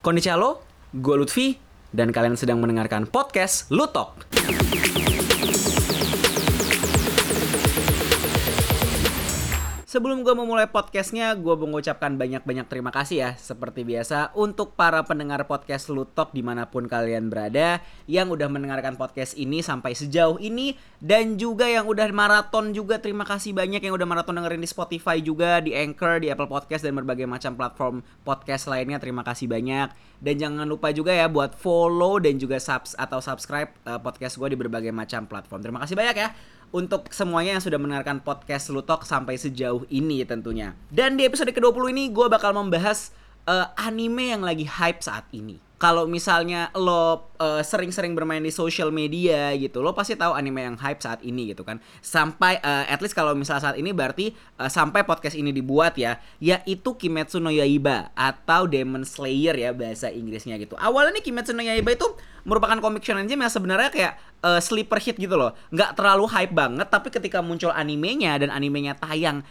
Konnichiwa, gue Lutfi, dan kalian sedang mendengarkan podcast Lutok. Sebelum gue memulai podcastnya, gue mengucapkan banyak-banyak terima kasih ya. Seperti biasa, untuk para pendengar podcast Lutok dimanapun kalian berada, yang udah mendengarkan podcast ini sampai sejauh ini, dan juga yang udah maraton juga, terima kasih banyak yang udah maraton dengerin di Spotify juga, di Anchor, di Apple Podcast, dan berbagai macam platform podcast lainnya. Terima kasih banyak. Dan jangan lupa juga ya buat follow dan juga subscribe podcast gue di berbagai macam platform. Terima kasih banyak ya untuk semuanya yang sudah mendengarkan podcast Lutok sampai sejauh ini tentunya. Dan di episode ke-20 ini gue bakal membahas anime yang lagi hype saat ini. Kalau misalnya lo sering-sering bermain di social media gitu, lo pasti tahu anime yang hype saat ini gitu kan. Sampai at least kalau misalnya saat ini berarti sampai podcast ini dibuat ya, yaitu Kimetsu no Yaiba atau Demon Slayer ya bahasa Inggrisnya gitu. Awalnya nih Kimetsu no Yaiba itu merupakan komik shonen jump yang sebenarnya kayak sleeper hit gitu loh. Nggak terlalu hype banget, tapi ketika muncul animenya dan animenya tayang,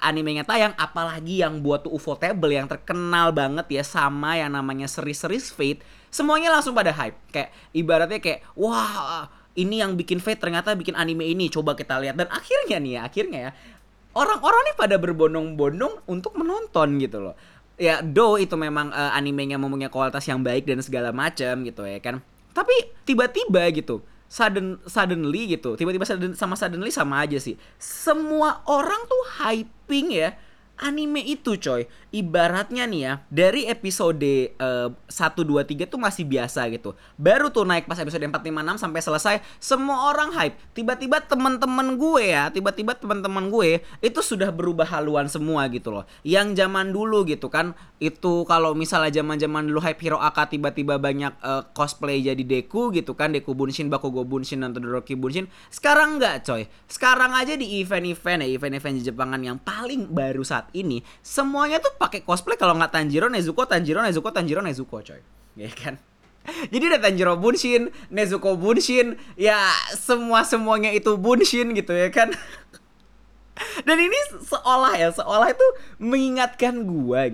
apalagi yang buat tuh Ufotable yang terkenal banget ya sama yang namanya Series Fate, semuanya langsung pada hype. Kayak ibaratnya kayak wah, ini yang bikin Fate ternyata bikin anime ini, coba kita lihat. Dan akhirnya ya orang-orang nih pada berbondong-bondong untuk menonton gitu loh. Ya itu memang animenya mempunyai kualitas yang baik dan segala macam gitu ya kan. Tapi tiba-tiba gitu suddenly gitu. Tiba-tiba suddenly sama aja sih. Semua orang tuh hyping ya anime itu coy. Ibaratnya nih ya, dari episode 1, 2, 3 tuh masih biasa gitu. Baru tuh naik pas episode 4, 5, 6 sampai selesai, semua orang hype. Tiba-tiba teman-teman gue itu sudah berubah haluan semua gitu loh. Yang zaman dulu gitu kan, itu kalau misalnya zaman-zaman dulu hype Hero Aka tiba-tiba banyak cosplay jadi Deku gitu kan, Deku Bunshin, Bakugo Bunshin, dan Todoroki Bunshin. Sekarang enggak coy. Sekarang aja di event-event di Jepangan yang paling baru saat ini, semuanya tuh pakai cosplay. Kalau nggak Tanjiro Nezuko coy, ya kan. Jadi ada Tanjiro Bunshin, Nezuko Bunshin, ya semuanya itu Bunshin gitu ya kan. Dan ini seolah itu mengingatkan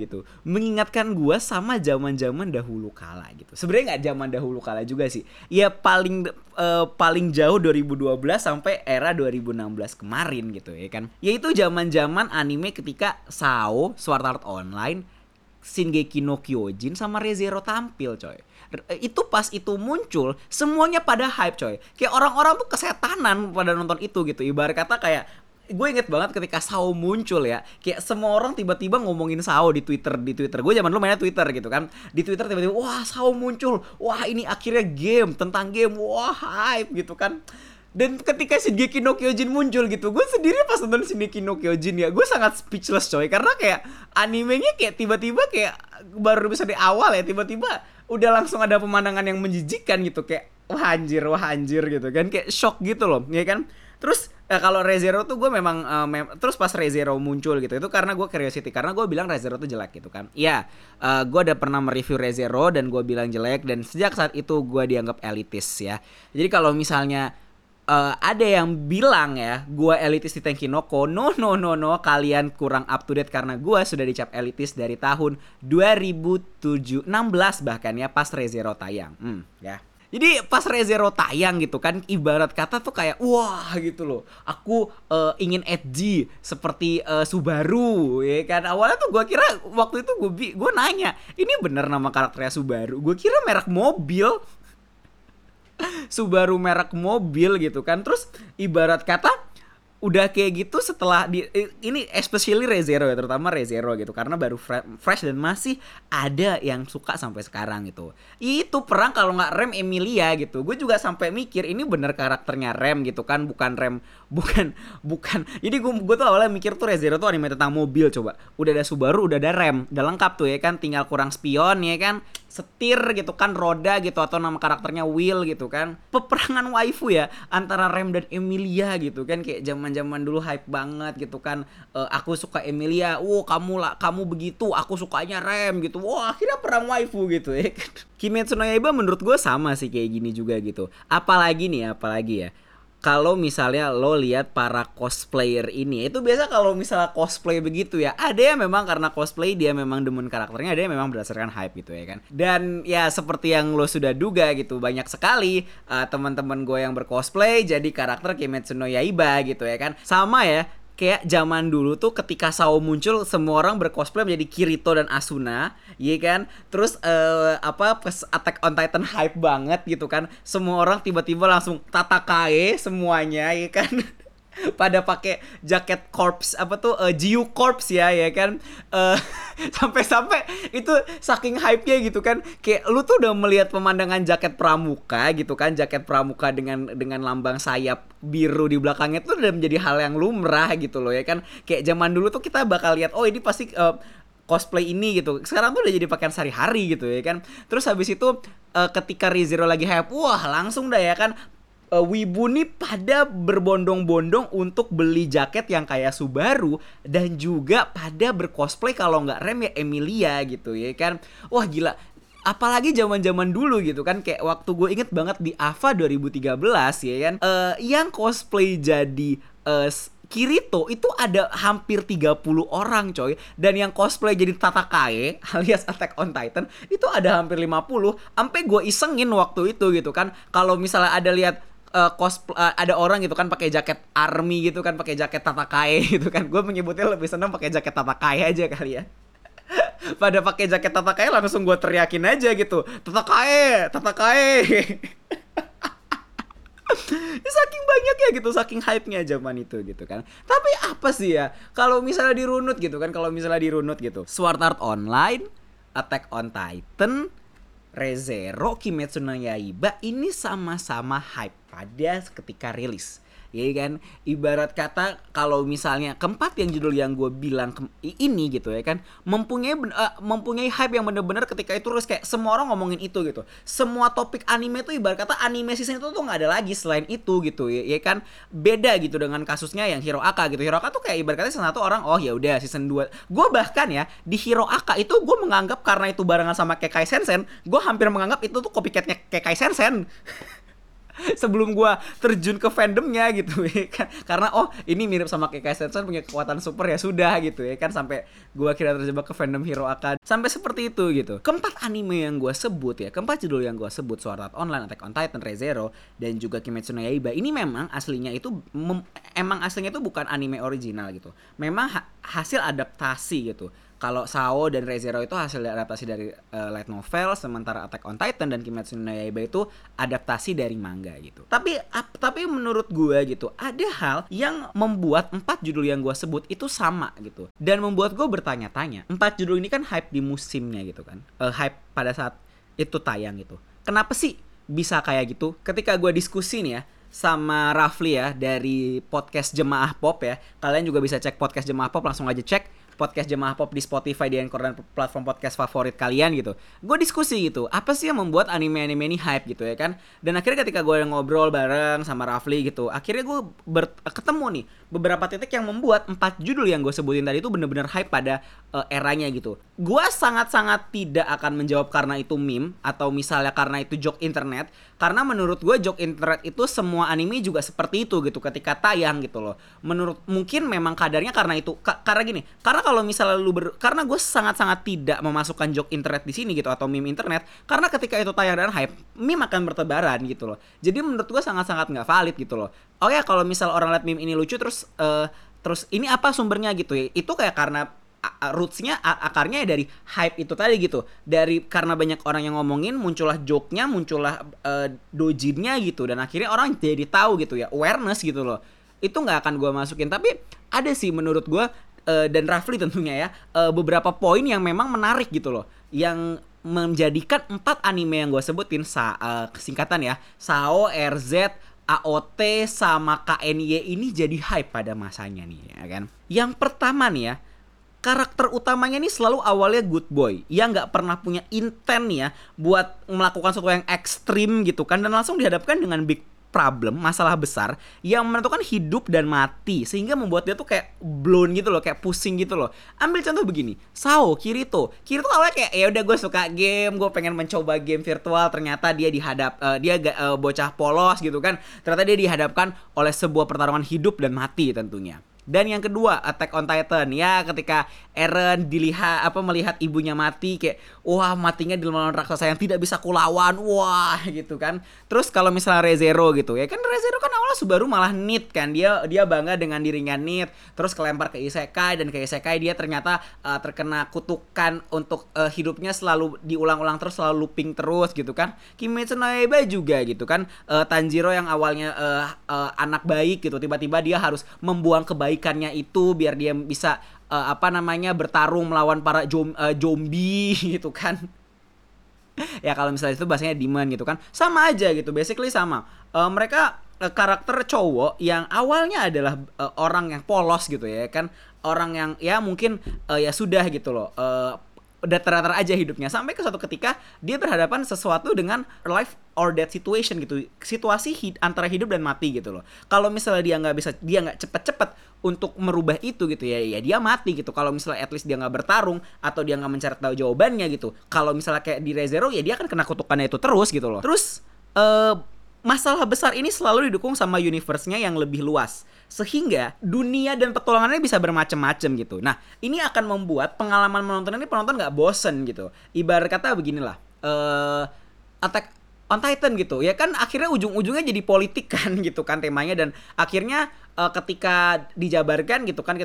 gua sama zaman-zaman dahulu kala gitu. Sebenarnya nggak zaman dahulu kala juga sih. Ya paling jauh 2012 sampai era 2016 kemarin gitu ya kan. Yaitu zaman-zaman anime ketika SAO, Sword Art Online, Shingeki no Kyojin sama Re:Zero tampil coy. Itu pas itu muncul, semuanya pada hype coy. Kayak orang-orang tuh kesetanan pada nonton itu gitu. Ibarat kata kayak, gue inget banget ketika SAO muncul ya, kayak semua orang tiba-tiba ngomongin SAO di Twitter. Gue zaman dulu mainnya Twitter gitu kan. Di Twitter tiba-tiba wah SAO muncul, wah ini akhirnya game, wah hype gitu kan. Dan ketika Shingeki no Kyojin muncul gitu, gue sendiri pas nonton Shingeki no Kyojin ya, gue sangat speechless coy. Karena kayak animenya kayak tiba-tiba kayak baru bisa di awal ya, tiba-tiba udah langsung ada pemandangan yang menjijikan gitu. Kayak wah anjir gitu kan, kayak shock gitu loh ya kan. Terus kalau Re:Zero tuh gue memang terus pas Re:Zero muncul gitu, itu karena gue curiosity, karena gue bilang Re:Zero tuh jelek gitu kan. Iya, gue udah pernah mereview Re:Zero dan gue bilang jelek, dan sejak saat itu gue dianggap elitis ya. Jadi kalau misalnya ada yang bilang ya gue elitis di Tenkinoko, no, kalian kurang up to date, karena gue sudah dicap elitis dari tahun 2016 bahkan ya, pas Re:Zero tayang ya. Jadi pas Re:Zero tayang gitu kan, ibarat kata tuh kayak wah gitu loh, aku ingin edgy seperti Subaru ya kan. Awalnya tuh gue kira, waktu itu gue nanya, ini bener nama karakternya Subaru? Gue kira merek mobil Subaru merek mobil gitu kan. Terus ibarat kata udah kayak gitu setelah ini especially Re:Zero ya, terutama Re:Zero gitu, karena baru fresh dan masih ada yang suka sampai sekarang gitu. Itu perang kalau nggak Rem Emilia gitu. Gue juga sampai mikir ini bener karakternya Rem gitu kan, bukan jadi gue tuh awalnya mikir tuh Re:Zero tuh anime tentang mobil. Coba udah ada Subaru, udah ada Rem, udah lengkap tuh ya kan, tinggal kurang spion ya kan, setir gitu kan, roda gitu, atau nama karakternya Will gitu kan. Peperangan waifu ya antara Rem dan Emilia gitu kan, kayak zaman dulu hype banget gitu kan. Aku suka Emilia, kamu begitu, aku sukanya Rem gitu. Wah, akhirnya perang waifu gitu ya kan. Kimetsu no Yaiba menurut gue sama sih kayak gini juga gitu. Apalagi ya, kalau misalnya lo lihat para cosplayer ini, itu biasa kalau misalnya cosplay begitu ya, ada yang memang karena cosplay dia memang demen karakternya, ada yang memang berdasarkan hype gitu ya kan. Dan ya seperti yang lo sudah duga gitu, banyak sekali teman-teman gue yang bercosplay jadi karakter Kimetsu no Yaiba gitu ya kan. Sama ya, kayak zaman dulu tuh ketika Sao muncul semua orang bercosplay menjadi Kirito dan Asuna, iya kan? Terus pas Attack on Titan hype banget gitu kan. Semua orang tiba-tiba langsung tatakae semuanya, iya kan? Pada pakai jaket corps Jiu corps ya kan. Sampai-sampai itu saking hype-nya gitu kan, kayak lu tuh udah melihat pemandangan jaket pramuka gitu kan, jaket pramuka dengan lambang sayap biru di belakangnya tuh udah menjadi hal yang lumrah gitu loh ya kan. Kayak zaman dulu tuh kita bakal lihat, oh ini pasti cosplay ini gitu. Sekarang tuh udah jadi pakaian sehari-hari gitu ya kan. Terus habis itu ketika ReZero lagi hype, wah langsung dah ya kan, wibu nih pada berbondong-bondong untuk beli jaket yang kayak Subaru, dan juga pada bercosplay kalau nggak Rem ya Emilia gitu ya kan. Wah gila, apalagi zaman-zaman dulu gitu kan, kayak waktu gue inget banget di AVA 2013 ya kan, yang cosplay jadi Kirito itu ada hampir 30 orang coy. Dan yang cosplay jadi Tatakae alias Attack on Titan itu ada hampir 50. Sampai gue isengin waktu itu gitu kan, kalau misalnya ada lihat ada orang gitu kan pakai jaket army gitu kan, pakai jaket Tatakae gitu kan, gue menyebutnya lebih senang pakai jaket Tatakae aja kali ya. Pada pakai jaket Tatakae langsung gue teriakin aja gitu, Tatakae, Tatakae. Saking banyaknya gitu, saking hype-nya zaman itu gitu kan. Tapi apa sih ya, kalau misalnya dirunut gitu kan, Sword Art Online, Attack on Titan, ReZero, Kimetsu no Yaiba ini sama-sama hype pada ketika rilis. Ya kan, ibarat kata kalau misalnya keempat yang judul yang gue bilang ini gitu ya kan, mempunyai hype yang bener-bener ketika itu terus kayak semua orang ngomongin itu gitu. Semua topik anime tuh ibarat kata anime season itu tuh nggak ada lagi selain itu gitu ya kan. Beda gitu dengan kasusnya yang Hero Aka gitu. Hero Aka tuh kayak ibarat kata season 1 orang oh ya udah, season 2 gue bahkan ya di Hero Aka itu gue menganggap karena itu barengan sama Kekai Sensen, gue hampir menganggap itu tuh copycatnya Kekai Sensen. Sebelum gue terjun ke fandomnya gitu ya kan, karena oh ini mirip sama Kekai Sensen, punya kekuatan super ya sudah gitu ya kan, sampai gue kira terjebak ke fandom Hero Aka sampai seperti itu gitu. Keempat anime yang gue sebut ya, keempat judul yang gue sebut, Sword Art Online, Attack on Titan, ReZero, dan juga Kimetsu no Yaiba, ini memang aslinya itu bukan anime original gitu, memang hasil adaptasi gitu. Kalau Sao dan ReZero itu hasil adaptasi dari light novel, sementara Attack on Titan dan Kimetsu no Yaiba itu adaptasi dari manga gitu. Tapi menurut gue gitu, ada hal yang membuat 4 judul yang gue sebut itu sama gitu, dan membuat gue bertanya-tanya. 4 judul ini kan hype di musimnya gitu kan, hype pada saat itu tayang gitu. Kenapa sih bisa kayak gitu? Ketika gue diskusi nih ya sama Rafli ya dari podcast Jemaah Pop ya, kalian juga bisa cek podcast Jemaah Pop, langsung aja cek podcast Jemaah Pop di Spotify, di Anchor, dan platform podcast favorit kalian gitu. Gue diskusi gitu, apa sih yang membuat anime-anime ini hype gitu ya kan. Dan akhirnya ketika gue ngobrol bareng sama Rafli gitu, akhirnya gue ketemu nih beberapa titik yang membuat 4 judul yang gue sebutin tadi itu bener-bener hype pada eranya gitu. Gue sangat-sangat tidak akan menjawab karena itu meme atau misalnya karena itu joke internet, karena menurut gue joke internet itu semua anime juga seperti itu gitu ketika tayang gitu loh. Mungkin memang kadarnya karena itu karena gini, karena kalau misalnya karena gue sangat-sangat tidak memasukkan joke internet di sini gitu atau meme internet, karena ketika itu tayang dan hype, meme akan bertebaran gitu loh. Jadi menurut gue sangat-sangat nggak valid gitu loh. Oh ya, kalau misal orang lihat meme ini lucu terus ini apa sumbernya gitu ya, itu kayak karena rootsnya, akarnya ya dari hype itu tadi gitu. Karena banyak orang yang ngomongin, muncullah joke-nya, muncullah dojinnya gitu, dan akhirnya orang jadi tahu gitu ya, awareness gitu loh. Itu nggak akan gue masukin, tapi ada sih menurut gue dan Rafli tentunya ya, beberapa poin yang memang menarik gitu loh, yang menjadikan 4 anime yang gue sebutin singkatan ya, Sao, RZ, AOT sama KNY ini jadi hype pada masanya nih ya kan. Yang pertama nih ya, karakter utamanya nih selalu awalnya good boy yang nggak pernah punya intent ya buat melakukan sesuatu yang ekstrim gitu kan, dan langsung dihadapkan dengan big masalah besar yang menentukan hidup dan mati, sehingga membuat dia tuh kayak blown gitu loh, kayak pusing gitu loh. Ambil contoh begini, Sao Kirito awalnya kayak ya udah gue suka game, gue pengen mencoba game virtual, ternyata dia bocah polos gitu kan, ternyata dia dihadapkan oleh sebuah pertarungan hidup dan mati tentunya. Dan yang kedua, Attack on Titan, ya ketika Eren melihat ibunya mati, kayak wah, matinya di lawan raksasa yang tidak bisa kulawan, wah gitu kan. Terus kalau misalnya ReZero gitu ya kan, ReZero kan awalnya Subaru malah nit kan, dia bangga dengan dirinya nit, terus kelempar ke Isekai, dan ke Isekai dia ternyata terkena kutukan untuk hidupnya selalu diulang-ulang terus, selalu looping terus gitu kan. Kimetsu no Yaiba juga gitu kan, Tanjiro yang awalnya anak baik gitu, tiba-tiba dia harus membuang kebaikannya itu biar dia bisa bertarung melawan para zombie gitu kan. Ya kalau misalnya itu bahasanya demon gitu kan, sama aja gitu, basically sama. Mereka karakter cowok yang awalnya adalah orang yang polos gitu ya kan, orang yang ya mungkin ya sudah gitu loh, udah teratur aja hidupnya, sampai ke suatu ketika dia berhadapan sesuatu dengan life or death situation gitu, situasi antara hidup dan mati gitu loh. Kalau misalnya dia nggak cepet-cepet untuk merubah itu gitu ya dia mati gitu. Kalau misalnya at least dia nggak bertarung atau dia nggak mencari tahu jawabannya gitu, kalau misalnya kayak di ReZero ya dia akan kena kutukannya itu terus gitu loh. Terus masalah besar ini selalu didukung sama universe-nya yang lebih luas, sehingga dunia dan petualangannya bisa bermacam-macam gitu. Nah, ini akan membuat pengalaman menonton ini penonton nggak bosen gitu. Ibarat kata beginilah, Attack on Titan gitu ya kan, akhirnya ujung-ujungnya jadi politik kan gitu kan temanya, dan akhirnya ketika dijabarkan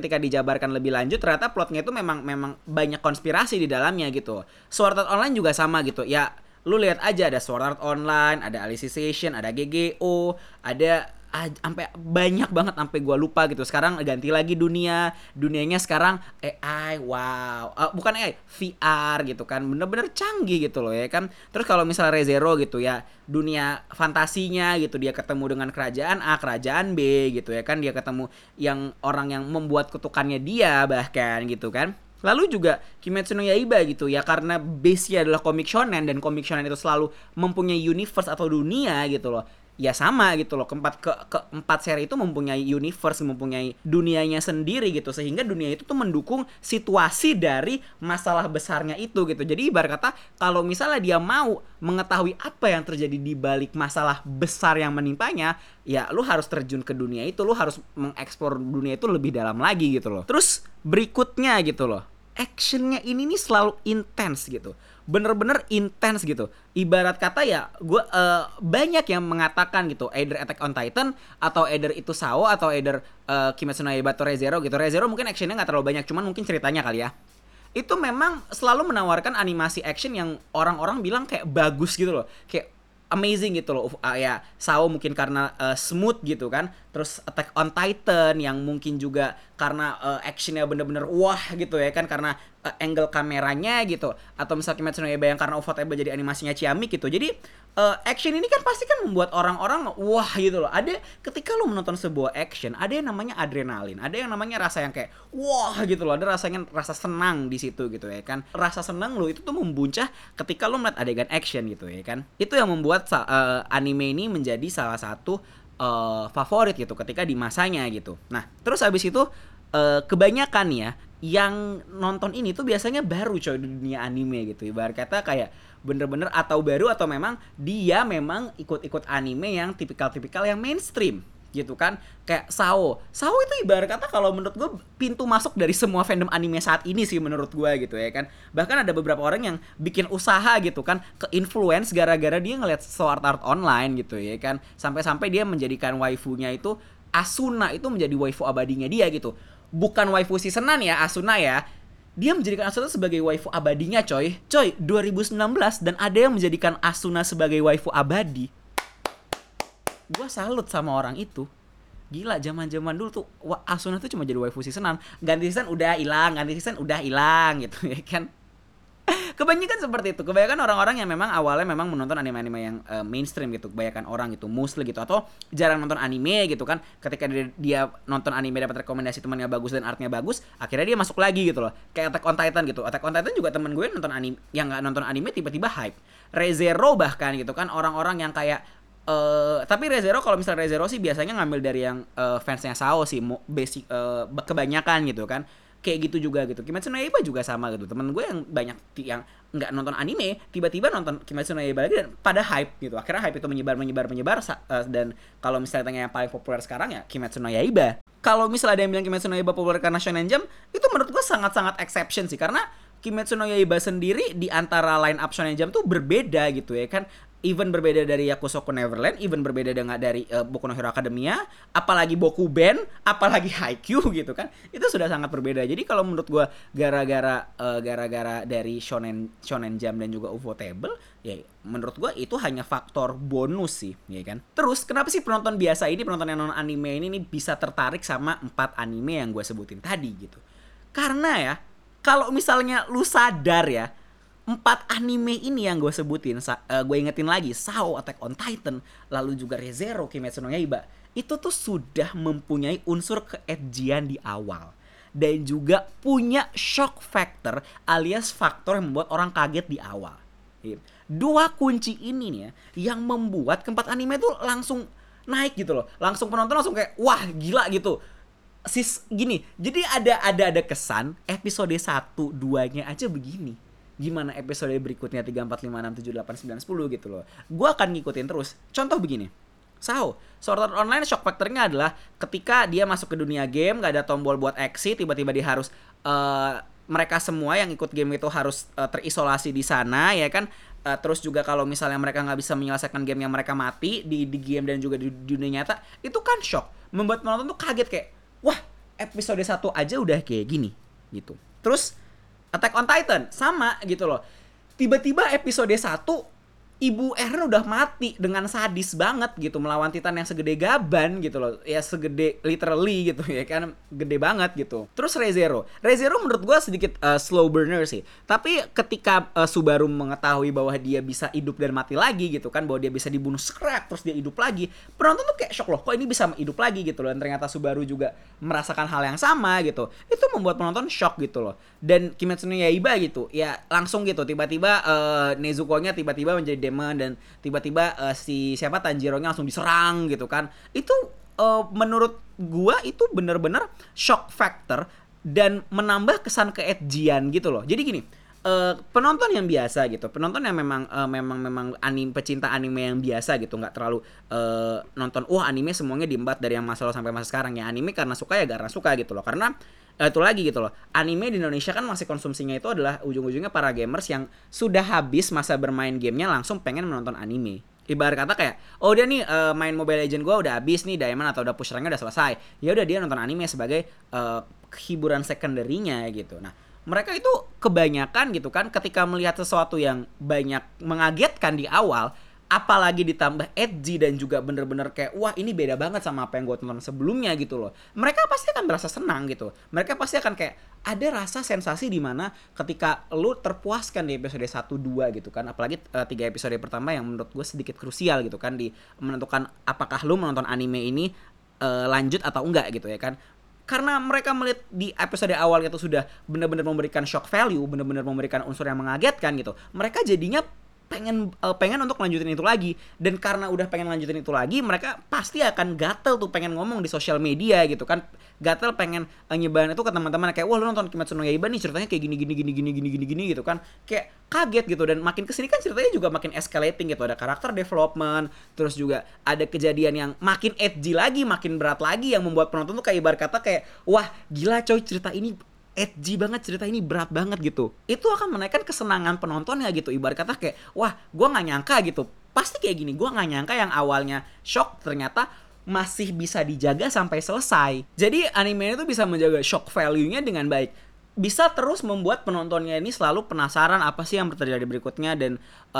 lebih lanjut, ternyata plotnya itu memang banyak konspirasi di dalamnya gitu. Sword Art Online juga sama gitu ya. Lu lihat aja, ada Sword Art Online, ada Alicization, ada GGO, ada sampai banyak banget sampai gua lupa gitu. Sekarang ganti lagi dunianya sekarang AI, wow, bukan AI, VR gitu kan, bener-bener canggih gitu loh ya kan. Terus kalau misalnya ReZero gitu ya, dunia fantasinya gitu, dia ketemu dengan kerajaan A, kerajaan B gitu ya kan, dia ketemu yang orang yang membuat kutukannya dia bahkan gitu kan. Lalu juga Kimetsu no Yaiba gitu ya, karena base-nya adalah komik shonen, dan komik shonen itu selalu mempunyai universe atau dunia gitu loh. Ya sama gitu loh, keempat seri itu mempunyai universe, mempunyai dunianya sendiri gitu, sehingga dunia itu tuh mendukung situasi dari masalah besarnya itu gitu. Jadi ibarat kata, kalau misalnya dia mau mengetahui apa yang terjadi di balik masalah besar yang menimpanya, ya lu harus terjun ke dunia itu, lu harus mengeksplor dunia itu lebih dalam lagi gitu loh. Terus berikutnya gitu loh, actionnya ini nih selalu intens gitu, bener-bener intens gitu. Ibarat kata ya, gue banyak yang mengatakan gitu, either Attack on Titan atau either itu Sao atau either Kimetsu no Yaiba atau ReZero gitu. ReZero mungkin actionnya nggak terlalu banyak, cuman mungkin ceritanya kali ya. Itu memang selalu menawarkan animasi action yang orang-orang bilang kayak bagus gitu loh, kayak amazing gitu loh. Ya Sao mungkin karena smooth gitu kan. Terus Attack on Titan yang mungkin juga karena actionnya bener-bener wah gitu ya kan, karena angle kameranya gitu. Atau misalnya Kimetsu no Yaiba yang karena OVA jadi animasinya ciamik gitu. Jadi action ini kan pasti kan membuat orang-orang wah gitu loh. Ada ketika lu menonton sebuah action, ada yang namanya adrenalin, ada yang namanya rasa yang kayak wah gitu loh. Ada rasa senang di situ gitu ya kan. Rasa senang lu itu tuh membuncah ketika lu melihat adegan action gitu ya kan. Itu yang membuat anime ini menjadi salah satu favorit gitu ketika di masanya gitu. Nah, terus habis itu kebanyakan ya yang nonton ini tuh biasanya baru coy di dunia anime gitu. Ibarat kata kayak bener-bener atau baru atau memang dia memang ikut-ikut anime yang tipikal-tipikal yang mainstream gitu kan. Kayak Sao itu ibarat kata kalau menurut gue pintu masuk dari semua fandom anime saat ini sih menurut gue gitu ya kan. Bahkan ada beberapa orang yang bikin usaha gitu kan, ke influence gara-gara dia ngeliat Sword Art Online gitu ya kan. Sampai-sampai dia menjadikan waifunya itu Asuna, itu menjadi waifu abadinya dia gitu. Bukan waifu seasonan ya, Asuna ya. Dia menjadikan Asuna sebagai waifu abadinya coy 2019, dan ada yang menjadikan Asuna sebagai waifu abadi. Gue salut sama orang itu. Gila, zaman-zaman dulu tuh Asuna tuh cuma jadi waifu seasonan, ganti season udah hilang gitu ya kan. Kebanyakan seperti itu. Kebanyakan orang-orang yang memang awalnya memang menonton anime-anime yang mainstream gitu. Kebanyakan orang gitu, mostly gitu, atau jarang nonton anime gitu kan. Ketika dia nonton anime dapat rekomendasi temannya bagus dan artnya bagus, akhirnya dia masuk lagi gitu loh. Kayak Attack on Titan gitu. Attack on Titan juga temen gue nonton anime, yang nggak nonton anime tiba-tiba hype. ReZero bahkan gitu kan, orang-orang yang kayak Tapi ReZero, kalau misalnya ReZero sih biasanya ngambil dari yang fansnya Sao sih, basic kebanyakan gitu kan. Kayak gitu juga gitu. Kimetsu no Yaiba juga sama gitu. Temen gue yang banyak yang nggak nonton anime, tiba-tiba nonton Kimetsu no Yaiba lagi dan pada hype gitu. Akhirnya hype itu menyebar dan kalau misalnya tanya yang paling populer sekarang ya Kimetsu no Yaiba. Kalau misalnya ada yang bilang Kimetsu no Yaiba populer karena Shonen Jump, itu menurut gue sangat-sangat exception sih, karena Kimetsu no Yaiba sendiri di antara line up Shonen Jump tuh berbeda gitu ya kan. Even berbeda dari Yakusoku Neverland, even berbeda dengan dari Boku no Hero Academia, apalagi Bokuben, apalagi Haikyuu gitu kan. Itu sudah sangat berbeda. Jadi kalau menurut gua gara-gara dari Shonen Jump dan juga Ufotable, ya menurut gua itu hanya faktor bonus sih, ya kan. Terus kenapa sih penonton biasa ini, penonton yang non anime ini nih bisa tertarik sama 4 anime yang gue sebutin tadi gitu? Karena ya, kalau misalnya lu sadar ya, 4 anime ini yang gue sebutin, gue ingetin lagi, Sao, Attack on Titan, lalu juga ReZero, Kimetsu no Yaiba, itu tuh sudah mempunyai unsur keedgian di awal. Dan juga punya shock factor alias faktor yang membuat orang kaget di awal. 2 kunci ini nih ya, yang membuat keempat anime tuh langsung naik gitu loh. Langsung penonton langsung kayak, wah gila gitu. Gini, jadi ada kesan episode 1, 2-nya aja begini. Gimana episode berikutnya 3, 4, 5, 6, 7, 8, 9, 10 gitu loh. Gue akan ngikutin terus. Contoh begini. Sword Art Online shock factor-nya adalah ketika dia masuk ke dunia game, gak ada tombol buat exit, tiba-tiba dia harus mereka semua yang ikut game itu harus terisolasi di sana ya kan. Terus juga kalau misalnya mereka nggak bisa menyelesaikan game yang mereka mati di game dan juga di dunia nyata, itu kan shock. Membuat penonton tuh kaget kayak, wah episode 1 aja udah kayak gini gitu. Terus Attack on Titan sama gitu loh. Tiba-tiba episode 1 Ibu Eren udah mati dengan sadis banget gitu melawan Titan yang segede gaban gitu loh. Ya segede literally gitu ya kan, gede banget gitu. Terus ReZero menurut gue sedikit slow burner sih. Tapi ketika Subaru mengetahui bahwa dia bisa hidup dan mati lagi gitu kan, bahwa dia bisa dibunuh skrak terus dia hidup lagi, penonton tuh kayak shock loh, kok ini bisa hidup lagi gitu loh. Dan ternyata Subaru juga merasakan hal yang sama gitu. Itu membuat penonton shock gitu loh. Dan Kimetsu no Yaiba gitu, ya langsung gitu tiba-tiba Nezuko-nya tiba-tiba menjadi demon dan tiba-tiba si siapa Tanjiro-nya langsung diserang gitu kan. Itu menurut gua itu bener-bener shock factor dan menambah kesan keedgian gitu loh. Jadi gini, penonton yang biasa gitu, penonton yang memang pecinta anime yang biasa gitu, nggak terlalu nonton anime semuanya diembat dari yang masa lalu sampai masa sekarang ya. Anime karena suka ya karena suka gitu loh. Karena itu lagi gitu loh, anime di Indonesia kan masih konsumsinya itu adalah ujung-ujungnya para gamers yang sudah habis masa bermain gamenya langsung pengen menonton anime. Ibarat kata kayak, dia nih main Mobile Legends gue udah habis nih Diamond atau udah push ranknya udah selesai, ya udah dia nonton anime sebagai hiburan secondary-nya gitu. Nah mereka itu kebanyakan gitu kan ketika melihat sesuatu yang banyak mengagetkan di awal, apalagi ditambah edgy dan juga bener-bener kayak wah ini beda banget sama apa yang gue tonton sebelumnya gitu loh, mereka pasti akan merasa senang gitu. Mereka pasti akan kayak ada rasa sensasi di mana ketika lu terpuaskan di episode 1, 2 gitu kan. Apalagi 3 episode pertama yang menurut gue sedikit krusial gitu kan di menentukan apakah lu menonton anime ini lanjut atau enggak gitu ya kan. Karena mereka melihat di episode awal itu sudah benar-benar memberikan shock value, benar-benar memberikan unsur yang mengagetkan gitu. Mereka jadinya pengen untuk lanjutin itu lagi. Dan karena udah pengen lanjutin itu lagi, mereka pasti akan gatel tuh pengen ngomong di sosial media gitu kan. Gatel pengen nyebarin itu ke teman-teman kayak wah lu nonton Kimetsu no Yaiba nih ceritanya kayak gini gitu kan. Kayak kaget gitu. Dan makin kesini kan ceritanya juga makin escalating gitu. Ada karakter development, terus juga ada kejadian yang makin edgy lagi, makin berat lagi, yang membuat penonton tuh kayak ibarat kata kayak wah gila coy, cerita ini edgy banget, cerita ini berat banget gitu. Itu akan menaikkan kesenangan penontonnya gitu. Ibarat kata kayak wah gue gak nyangka gitu, pasti kayak gini. Gue gak nyangka yang awalnya shock ternyata masih bisa dijaga sampai selesai. Jadi anime itu bisa menjaga shock value-nya dengan baik, bisa terus membuat penontonnya ini selalu penasaran apa sih yang terjadi berikutnya. Dan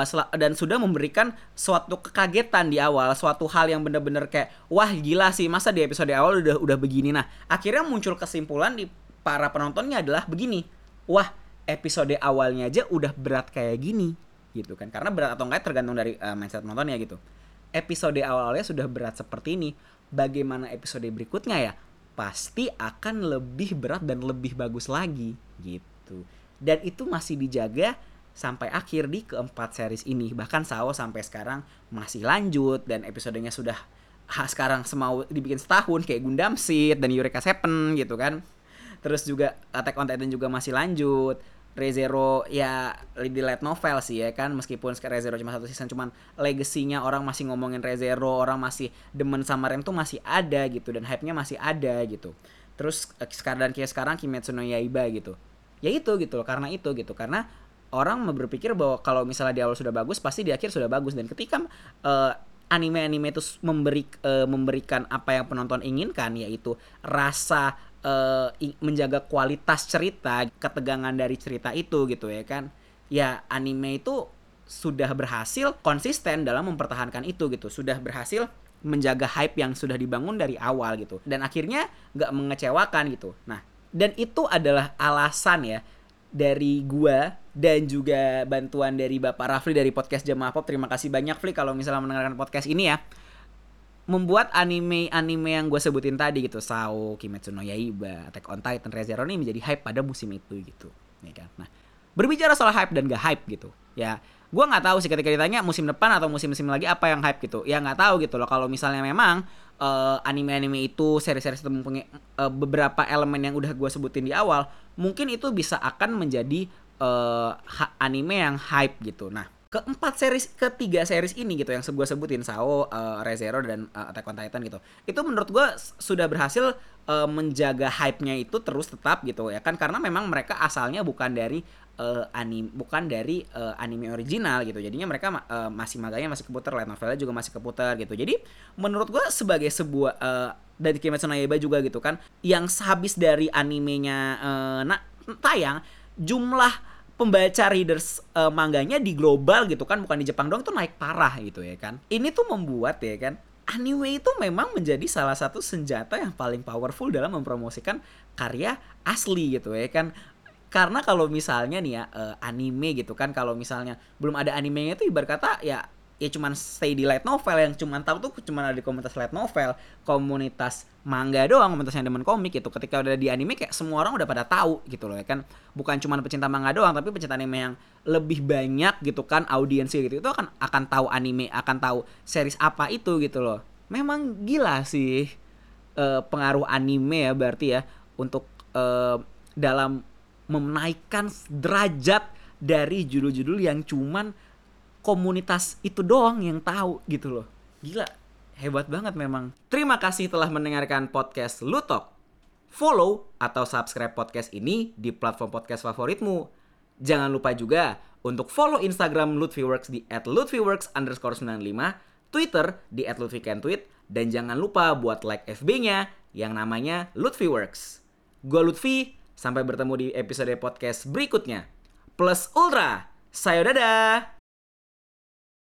sudah memberikan suatu kekagetan di awal, suatu hal yang benar-benar kayak wah gila sih, masa di episode awal udah begini. Nah akhirnya muncul kesimpulan di para penontonnya adalah begini, wah episode awalnya aja udah berat kayak gini gitu kan. Karena berat atau enggak tergantung dari mindset penontonnya gitu. Episode awalnya sudah berat seperti ini, bagaimana episode berikutnya ya pasti akan lebih berat dan lebih bagus lagi gitu. Dan itu masih dijaga sampai akhir di keempat series ini. Bahkan Sao sampai sekarang masih lanjut dan episodenya sudah sekarang semau dibikin setahun kayak Gundam Seed dan Eureka Seven gitu kan. Terus juga Attack on Titan juga masih lanjut. Re:Zero ya di light novel sih ya kan, meskipun Re:Zero cuma 1 season, cuman legasinya orang masih ngomongin Re:Zero, orang masih demen sama Rem tuh masih ada gitu dan hype-nya masih ada gitu. Terus sekarang Kimetsu no Yaiba gitu. Ya itu gitu loh, karena itu gitu. Karena orang berpikir bahwa kalau misalnya di awal sudah bagus, pasti di akhir sudah bagus, dan ketika anime-anime itu memberikan apa yang penonton inginkan, yaitu rasa menjaga kualitas cerita, ketegangan dari cerita itu gitu ya kan. Ya anime itu sudah berhasil konsisten dalam mempertahankan itu gitu. Sudah berhasil menjaga hype yang sudah dibangun dari awal gitu. Dan akhirnya gak mengecewakan gitu. Nah, dan itu adalah alasan ya dari gua dan juga bantuan dari Bapak Rafli dari podcast Jamaah Pop. Terima kasih banyak Fli kalau misalnya mendengarkan podcast ini ya. Membuat anime-anime yang gue sebutin tadi gitu, Sao, Kimetsu no Yaiba, Attack on Titan, Re:Zero ini menjadi hype pada musim itu gitu, ya kan. Nah, berbicara soal hype dan gak hype gitu, ya gue nggak tahu sih ketika ditanya musim depan atau musim-musim lagi apa yang hype gitu, ya nggak tahu gitu loh. Kalau misalnya memang anime-anime itu seri-seri itu mempunyai beberapa elemen yang udah gue sebutin di awal, mungkin itu bisa akan menjadi anime yang hype gitu. Nah, ketiga series ini gitu yang gue sebutin, Sao, Re:Zero dan Attack on Titan gitu, itu menurut gue sudah berhasil menjaga hype-nya itu terus tetap gitu ya kan, karena memang mereka asalnya bukan dari anime original gitu, jadinya mereka masih maganya masih keputar, light novelnya juga masih keputar gitu. Jadi menurut gue sebagai sebuah dari Kimetsu no Yaiba juga gitu kan, yang habis dari animenya tayang, jumlah pembaca readers mangganya di global gitu kan, bukan di Jepang doang, tuh naik parah gitu ya kan. Ini tuh membuat ya kan, anime itu memang menjadi salah satu senjata yang paling powerful dalam mempromosikan karya asli gitu ya kan. Karena kalau misalnya nih ya anime gitu kan, kalau misalnya belum ada animenya itu ibarat kata ya cuman stay di light novel, yang cuman tahu tuh cuman ada di komunitas light novel, komunitas manga doang, komunitas yang demen komik gitu. Ketika udah di anime kayak semua orang udah pada tahu gitu loh ya kan. Bukan cuman pecinta manga doang, tapi pecinta anime yang lebih banyak gitu kan, audiensnya gitu. Itu akan tahu anime, akan tahu series apa itu gitu loh. Memang gila sih pengaruh anime ya berarti ya untuk dalam menaikkan derajat dari judul-judul yang cuman komunitas itu doang yang tahu gitu loh. Gila, hebat banget memang. Terima kasih telah mendengarkan podcast Lutok. Follow atau subscribe podcast ini di platform podcast favoritmu. Jangan lupa juga untuk follow Instagram Lutfiworks di @lutfiworks_95, Twitter di @lutfikentweet, dan jangan lupa buat like FB-nya yang namanya Lutfiworks. Gua Lutfi, sampai bertemu di episode podcast berikutnya. Plus Ultra, sayo dadah!